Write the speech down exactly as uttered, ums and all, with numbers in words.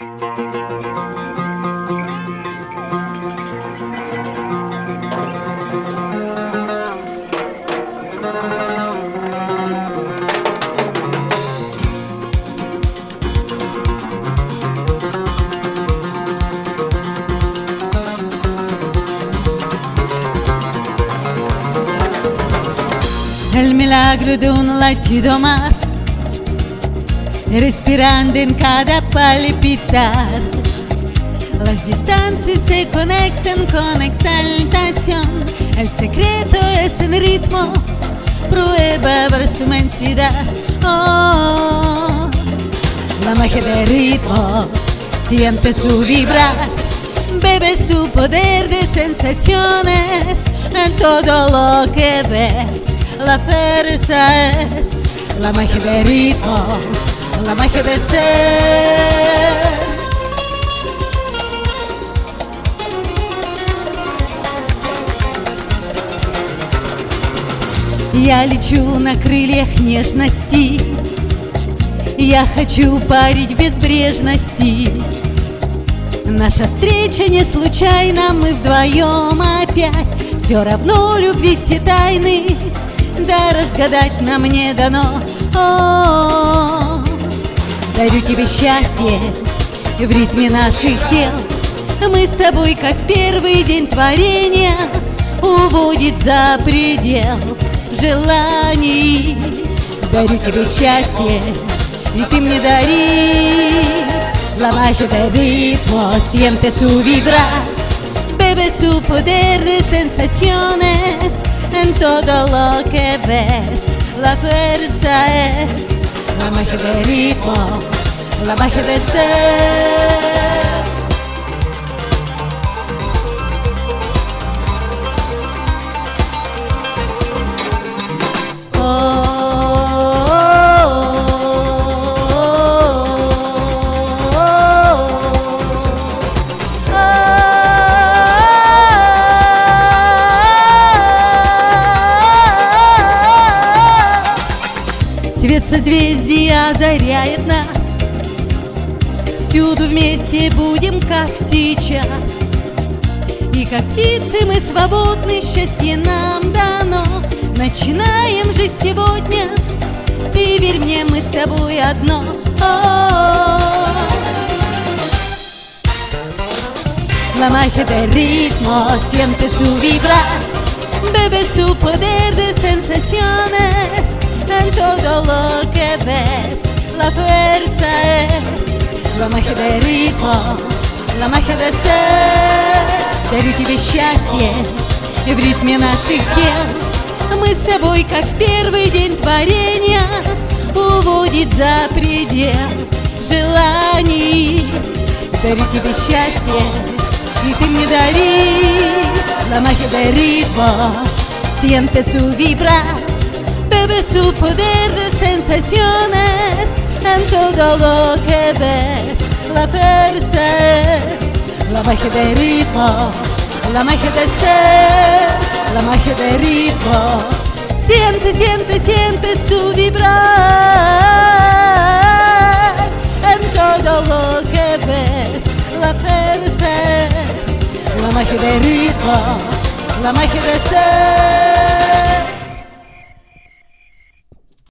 El milagro de un latido más, respirando en cada palpitar. Las distancias se conectan con exaltación. El secreto está en el ritmo, prueba ver su inmensidad. Oh, la magia del ritmo, siente su vibrar, bebe su poder de sensaciones en todo lo que ves. La fuerza es la magia del ritmo, la magia de ser. Я лечу на крыльях нежности, я хочу парить в безбрежности. Наша встреча не случайна, мы вдвоем опять. Все равно любви все тайны, да разгадать нам не дано. О-о-о. Дарю тебе счастье в ритме наших тел. Мы с тобой, как первый день творения, уводит за предел желаний. Дарю тебе счастье, и ты мне дари. La magia del ritmo, siente su vibrar, bebe su poder de sensaciones en todo lo que ves. La fuerza es la magia del ritmo, la magia de ser. Свет созвездия озаряет нас, всюду вместе будем, как сейчас. И как птицы мы свободны, счастье нам дано. Начинаем жить сегодня, ты верь мне, мы с тобой одно. La magia del ritmo, siente su vibrar, bebe su poder de sensaciones en todo lo que ves. La fuerza es la magia del ritmo, la magia de ser. Дарю тебе счастье в ритме наших тел. Мы с тобой, как первый день творения, уводит за предел желаний. Дарю тебе счастье, и ты мне дари. La magia del ritmo, siente su vibrar, bebe su poder de sensaciones en todo lo que ves. La fuerza es la magia del ritmo, la magia de ser. La magia del ritmo, siente, siente, siente su vibrar en todo lo que ves. La fuerza es la magia del ritmo, la magia de ser.